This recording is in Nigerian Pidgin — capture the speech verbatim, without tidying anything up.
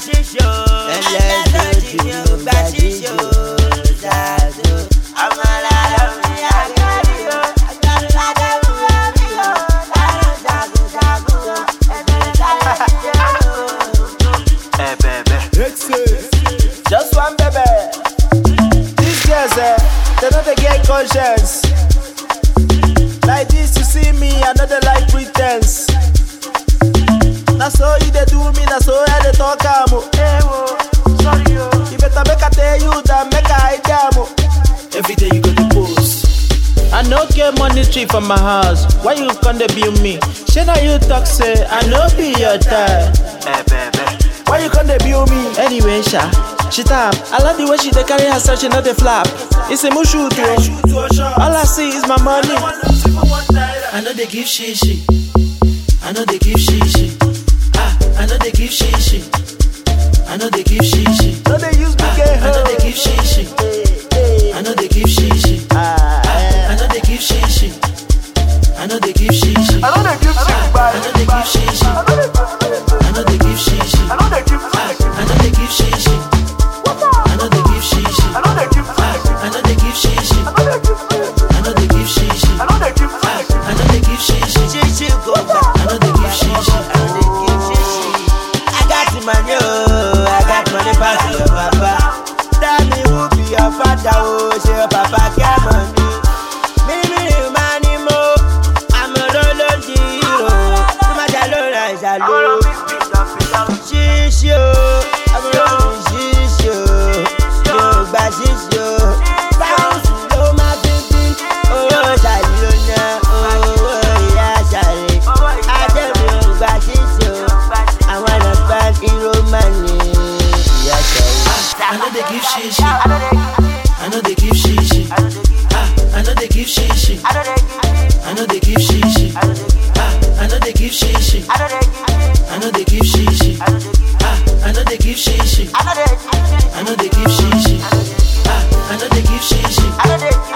ṣíṣó. Ẹlẹ́dọ̀jì mi ò gbà ṣíṣó. Ṣàṣó. Ọmọ alára mi àgbárí o. Àgbárí ládé mú ẹbí o. Láàrín jagunjagun o. Ẹ̀bẹ̀rẹ̀ táyé ṣíṣó. Ẹ bẹ̀bẹ̀. Just one baby. These girls, eh, they know they get conscience. Like this, you see me, I know they like pretense. That's all you they do me, that's all I they talk am. Hey, oh, sorry, oh. You better make I tell you that make I hide them. Every day you go to post. I no get money tree from my house. Why you gonna be me? Shey na you talk say I no be your type. Ẹ bẹ̀bẹ̀. Why you gonna be me? Anyway, Sha, she tap. I love the way she dey carry herself, she not dey flap. It's a mushu too. All I see is my money. I know they give she she. I know they give she she. Ah, I know they give she she. I know they give she she. No they use me get her. I know they give she she. I know they give she she. Ah, I know they give she she. I know they give she she. I know they give she she. I know they give she she. I know they give she she. I know they give she she. I know they give she she. I know they give she she. I know they give she she. I know they give she she. I know they give she she. I know they give she she. I know they give she she. She she go back. I know they give she she. I know they give she she. I got the money, oh, I got money pass your papa. Tell me who be your father, oh, say your papa get money. Me me money mo, I'm a lolo hero. Too much alone, I shall lose. She she oh, I'm a lolo she she oh, yo gba she she oh. Bounce lo ma baby, oh Shalona, oh yeah Shale. I tell you gba she she oh, I wanna find hero money. Yeah Shale. I know they give she she. I know they give she she. Ah, I know they give she she. I know they give she she. Ah, I know they give she she. I know they give she she. Ah, I know they give she she. I know they give she she. Ah, I know they give she she.